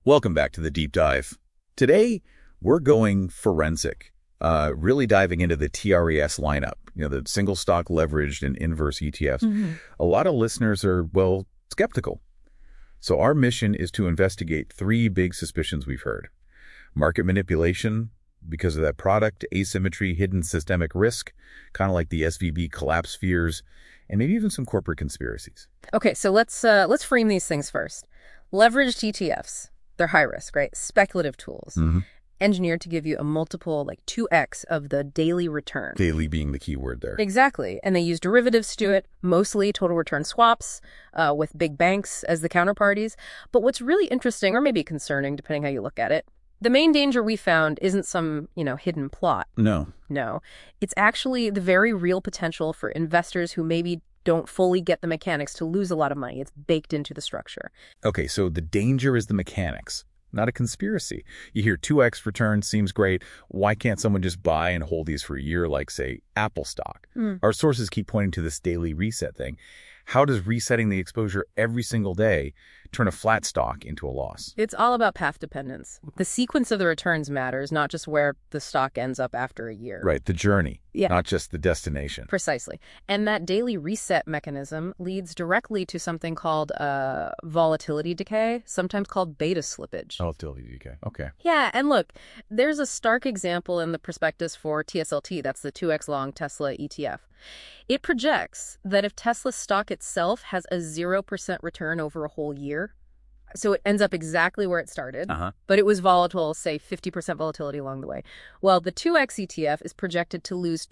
Welcome back to the Deep Dive. Today, we're going forensic, really diving into the TRES lineup, the single stock leveraged and inverse ETFs. A lot of listeners are, skeptical. So our mission is to investigate three big suspicions we've heard. Market manipulation because of that product, asymmetry, hidden systemic risk, kind of like the SVB collapse fears, and maybe even some corporate conspiracies. Okay, so let's frame these things first. Leveraged ETFs, they're high risk, right? Speculative tools, engineered to give you a multiple like 2x of the daily return. Daily being the key word there. Exactly, and they use derivatives to it, mostly total return swaps, with big banks as the counterparties. But what's really interesting, or maybe concerning, depending how you look at it, the main danger we found isn't some, hidden plot. No. It's actually the very real potential for investors who maybe don't fully get the mechanics to lose a lot of money. It's baked into the structure. Okay, so the danger is the mechanics, not a conspiracy. You hear 2x return seems great. Why can't someone just buy and hold these for a year like, say, Apple stock? Our sources keep pointing to this daily reset thing. How does resetting the exposure every single day turn a flat stock into a loss? It's all about path dependence. The sequence of the returns matters, not just where the stock ends up after a year. Right, the journey, not just the destination. Precisely. And that daily reset mechanism leads directly to something called volatility decay, sometimes called beta slippage. Volatility decay, okay. Yeah, and look, there's a stark example in the prospectus for TSLT, that's the 2x long Tesla ETF. It projects that if Tesla stock itself has a 0% return over a whole year, so it ends up exactly where it started, but it was volatile, say 50% volatility along the way. Well, the 2X ETF is projected to lose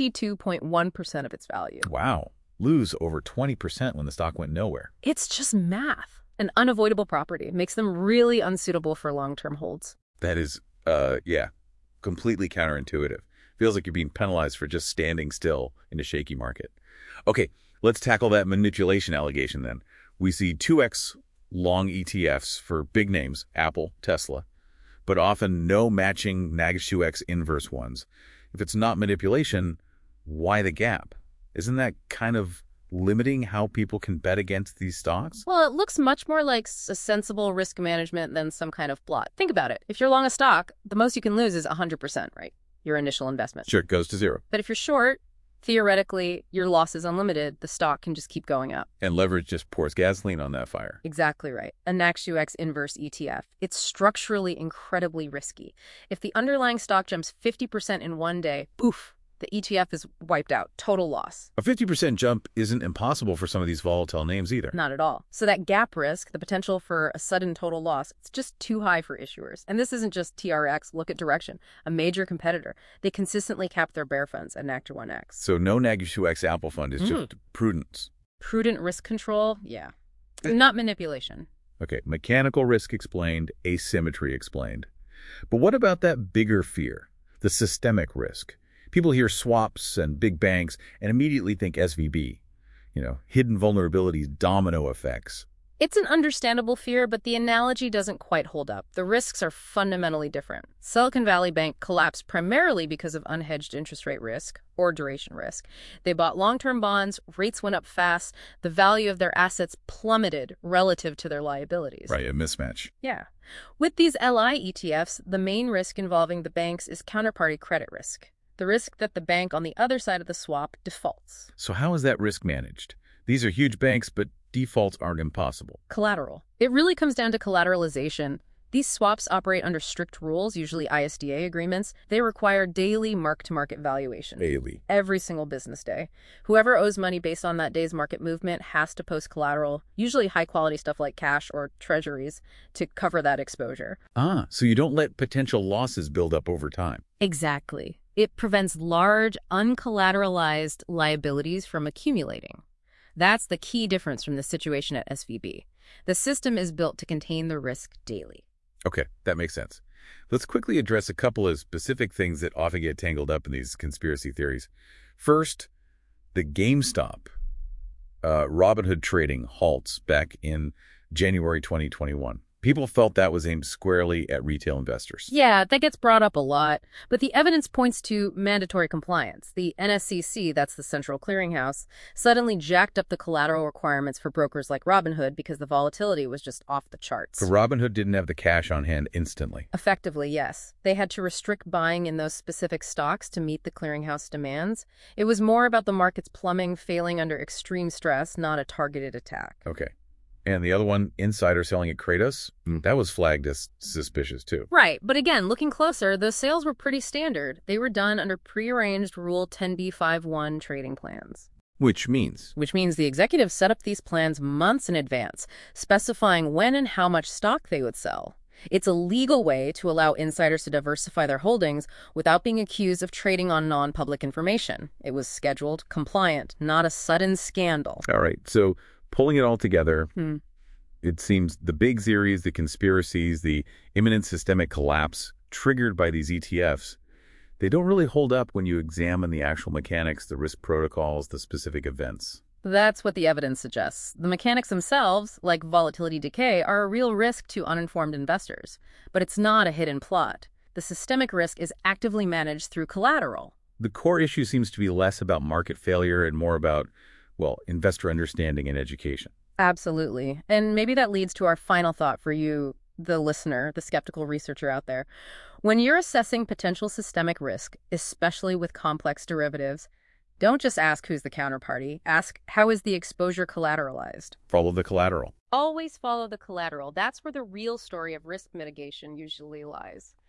22.1% of its value. Wow. Lose over 20% when the stock went nowhere. It's just math. An unavoidable property. Makes them really unsuitable for long-term holds. That is, completely counterintuitive. Feels like you're being penalized for just standing still in a shaky market. Okay, let's tackle that manipulation allegation then. We see 2x long ETFs for big names, Apple, Tesla, but often no matching NAG2X inverse ones. If it's not manipulation, why the gap? Isn't that kind of limiting how people can bet against these stocks? Well, it looks much more like a sensible risk management than some kind of plot. Think about it. If you're long a stock, the most you can lose is 100%, right? Your initial investment. Sure, it goes to zero. But if you're short, theoretically, your loss is unlimited. The stock can just keep going up. And leverage just pours gasoline on that fire. Exactly right. A NAG2X inverse ETF. It's structurally incredibly risky. If the underlying stock jumps 50% in one day, poof, the ETF is wiped out. Total loss. A 50% jump isn't impossible for some of these volatile names either. Not at all. So that gap risk, the potential for a sudden total loss, it's just too high for issuers. And this isn't just TRX. Look at Direction, a major competitor. They consistently cap their bear funds at NAG1X. So no NAG2X Apple fund is just prudence. Prudent risk control? Yeah. Not manipulation. Okay, mechanical risk explained, asymmetry explained. But what about that bigger fear, the systemic risk? People hear swaps and big banks and immediately think SVB, hidden vulnerabilities, domino effects. It's an understandable fear, but the analogy doesn't quite hold up. The risks are fundamentally different. Silicon Valley Bank collapsed primarily because of unhedged interest rate risk or duration risk. They bought long-term bonds, rates went up fast, the value of their assets plummeted relative to their liabilities. Right, a mismatch. Yeah. With these LI ETFs, the main risk involving the banks is counterparty credit risk. The risk that the bank on the other side of the swap defaults. So how is that risk managed? These are huge banks, but defaults aren't impossible. Collateral. It really comes down to collateralization. These swaps operate under strict rules, usually ISDA agreements. They require daily mark-to-market valuation. Daily. Every single business day. Whoever owes money based on that day's market movement has to post collateral, usually high-quality stuff like cash or treasuries, to cover that exposure. So you don't let potential losses build up over time. Exactly. It prevents large, uncollateralized liabilities from accumulating. That's the key difference from the situation at SVB. The system is built to contain the risk daily. Okay, that makes sense. Let's quickly address a couple of specific things that often get tangled up in these conspiracy theories. First, the GameStop Robinhood trading halts back in January 2021. People felt that was aimed squarely at retail investors. Yeah, that gets brought up a lot, but the evidence points to mandatory compliance. The NSCC, that's the Central Clearinghouse, suddenly jacked up the collateral requirements for brokers like Robinhood because the volatility was just off the charts. So Robinhood didn't have the cash on hand instantly. Effectively, yes. They had to restrict buying in those specific stocks to meet the clearinghouse demands. It was more about the market's plumbing failing under extreme stress, not a targeted attack. Okay. And the other one, insider selling at Kratos, that was flagged as suspicious too. Right, but again, looking closer, the sales were pretty standard. They were done under prearranged Rule 10b5-1 trading plans. Which means? Which means the executives set up these plans months in advance, specifying when and how much stock they would sell. It's a legal way to allow insiders to diversify their holdings without being accused of trading on non-public information. It was scheduled, compliant, not a sudden scandal. All right, so pulling it all together, it seems the big theories, the conspiracies, the imminent systemic collapse triggered by these ETFs, they don't really hold up when you examine the actual mechanics, the risk protocols, the specific events. That's what the evidence suggests. The mechanics themselves, like volatility decay, are a real risk to uninformed investors. But it's not a hidden plot. The systemic risk is actively managed through collateral. The core issue seems to be less about market failure and more about, well, investor understanding and education. Absolutely. And maybe that leads to our final thought for you, the listener, the skeptical researcher out there. When you're assessing potential systemic risk, especially with complex derivatives, don't just ask who's the counterparty. Ask, how is the exposure collateralized? Follow the collateral. Always follow the collateral. That's where the real story of risk mitigation usually lies.